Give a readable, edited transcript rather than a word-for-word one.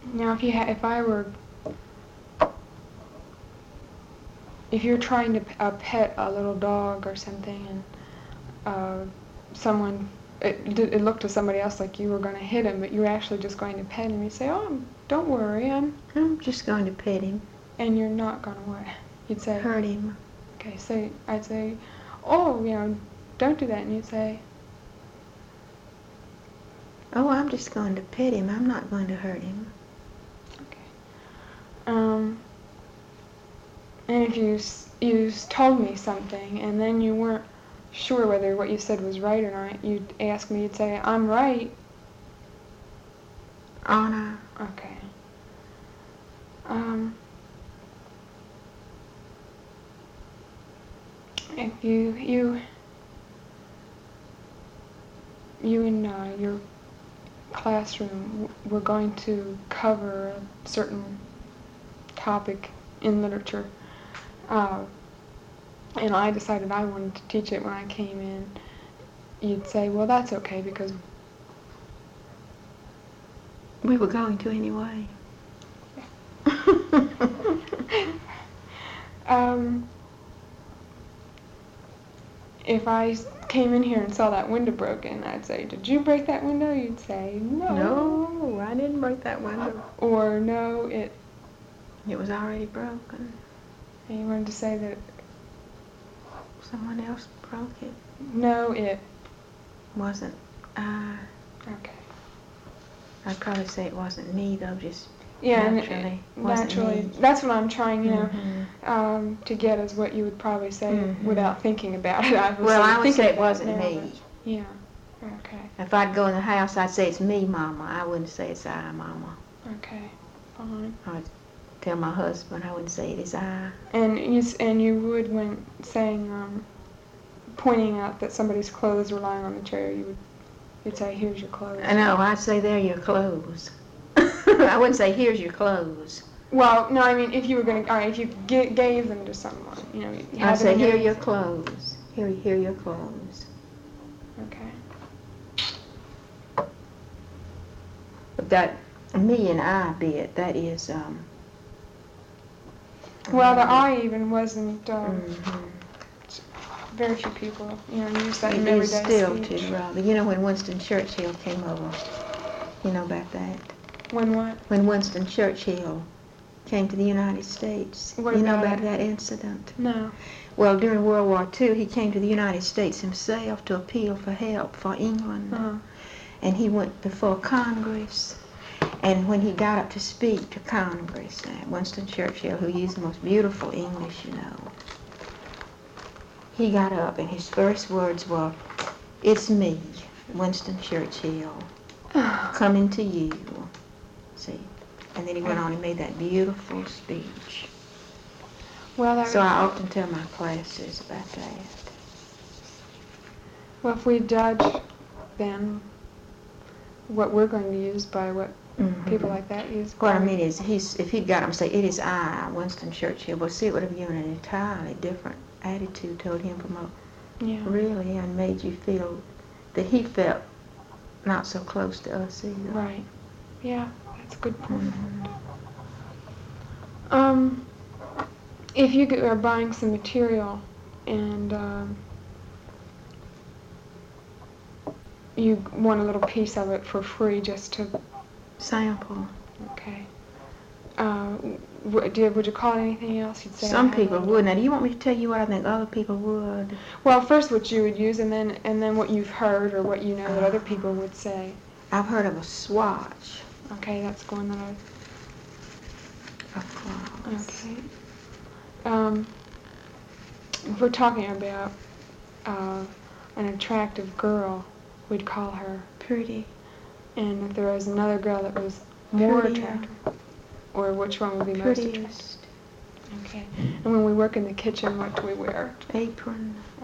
Now, if you're trying to pet a little dog or something, and it looked to somebody else like you were going to hit him, but you were actually just going to pet him, you'd say, "Oh, don't worry, I'm just going to pet him." And you're not going to what? You'd say, hurt him. Okay, so I'd say, "Oh, don't do that," and you'd say, "Oh, I'm just going to pet him. I'm not going to hurt him." Okay. And if you told me something and then you weren't sure whether what you said was right or not, you'd ask me, you'd say, "I'm right." Honor. Okay. If you in your classroom were going to cover a certain topic in literature, and I decided I wanted to teach it when I came in, you'd say, "Well, that's okay because we were going to anyway." If I came in here and saw that window broken, I'd say, "Did you break that window?" You'd say, "No." "No, I didn't break that window." Or, "No, it was already broken." And you wanted to say that someone else broke it. "No, it wasn't I." Okay. I'd probably say it wasn't me, though, just naturally. That's what I'm trying, to get is what you would probably say without thinking about it. I would say it wasn't me. Yeah. Okay. If I'd go in the house, I'd say it's me, Mama. I wouldn't say it's I, Mama. Okay. Fine. I'd tell my husband. I wouldn't say it is I. And you would, when saying, pointing out that somebody's clothes were lying on the chair, you'd say, "Here's your clothes." No, I'd say, "There are your clothes." I wouldn't say, "Here's your clothes." Well, no, I mean, if you were going to, all right, if you gave them to someone, I'd say, "Here are your clothes. Here are your clothes." Okay. But that me and I bit, that is, well, the I even wasn't, very few people, use that in everyday speech. It is still too rather. When Winston Churchill came over, you know about that? When what? When Winston Churchill came to the United States. What you know about that incident? No. Well, during World War II, he came to the United States himself to appeal for help for England. Uh-huh. And he went before Congress. And when he got up to speak to Congress, Winston Churchill, who used the most beautiful English, he got up and his first words were, "It's me, Winston Churchill, coming to you." See? And then he went on and made that beautiful speech. Well, so I often tell my classes about that. Well, if we judge then what we're going to use by what people like that use. What I mean is, if he'd got him to say, "It is I, Winston Churchill," well, see, it would have given an entirely different attitude toward him really, and made you feel that he felt not so close to us either. Right. Yeah, that's a good point. If you are buying some material and you want a little piece of it for free just to sample. Okay. Would you call it anything else? You'd say some people would. Now, do you want me to tell you what I think other people would? Well, first what you would use, and then what you've heard or what you know that other people would say. I've heard of a swatch. Okay, that's going on. Okay. If we're talking about an attractive girl, we'd call her pretty. And if there was another girl that was more attractive, or which one would be most attractive? Okay. And when we work in the kitchen, what do we wear? Apron.